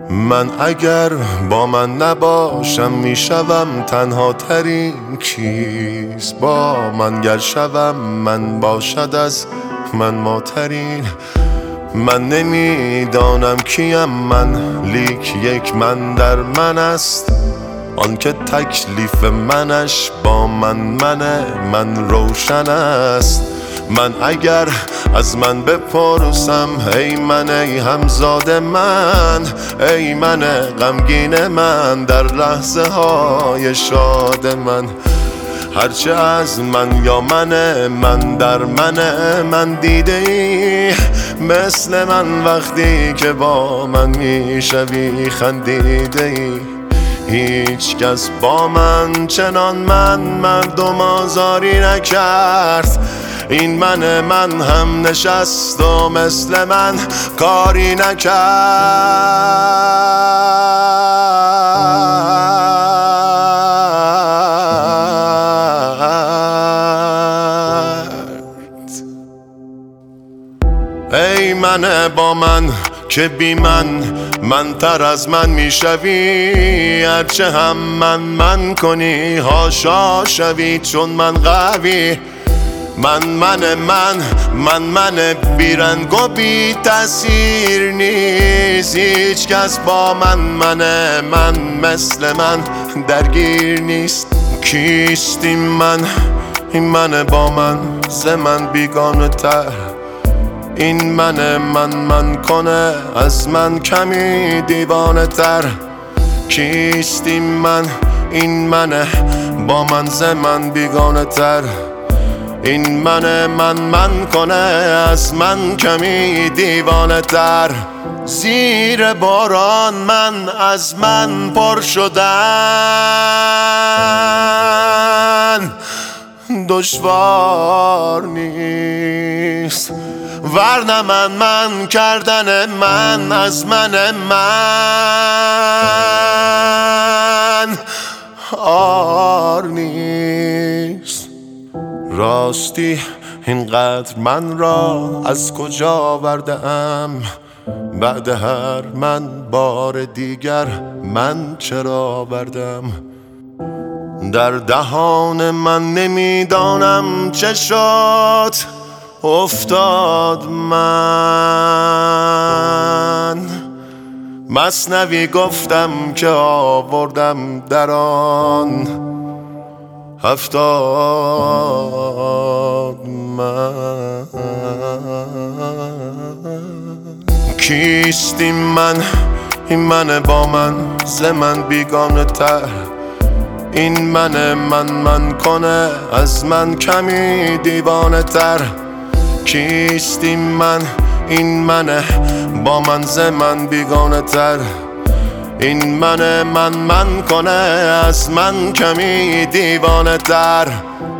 من اگر با من نباشم میشوم تنها ترین کیست، با من گر شوم من باشد از من ماترین. من نمیدانم کیم من، لیک یک من در من است، آن که تکلیف منش با من روشن است. من اگر از من بپرسم ای من ای همزاد من، ای من غمگین من در لحظه های شاد من، هرچه از من یا من در من دیده ای، مثل من وقتی که با من میشوی خندیده ای. هیچ کس با من چنان مردم آزاری نکرد، این من هم نشست و مثل من کاری نکرد. ای من با من که بی من تر از من میشوی، هرچه هم من کنی هاشا شوی چون من قوی. من بیرنگ و بی تأثیر نیست، هیچ کس با من مثل من درگیر نیست. کیست این من با من ز من بیگانه تر، این من کنه از من کمی دیوانه تر. کیست این من با من ز من بیگانه تر، این من کنه از من کمی دیوانه تر. زیر باران من از من پر شدن دشوار نیست، ورنه من کردن من از من عار نیست. راستی اینقدر من را از کجا آورده‌ام، بعد هر من بار دیگر من چرا آوردم. در دهان من نمیدانم چه شد افتاد من، مثنوی گفتم که آوردم در آن 70 من. کیست این من با من ز من بیگانه تر، این من کنه از من کمی دیوانه تر. کیست این من با من ز من بیگانه تر، این من کنه از من کمی دیوانه تر.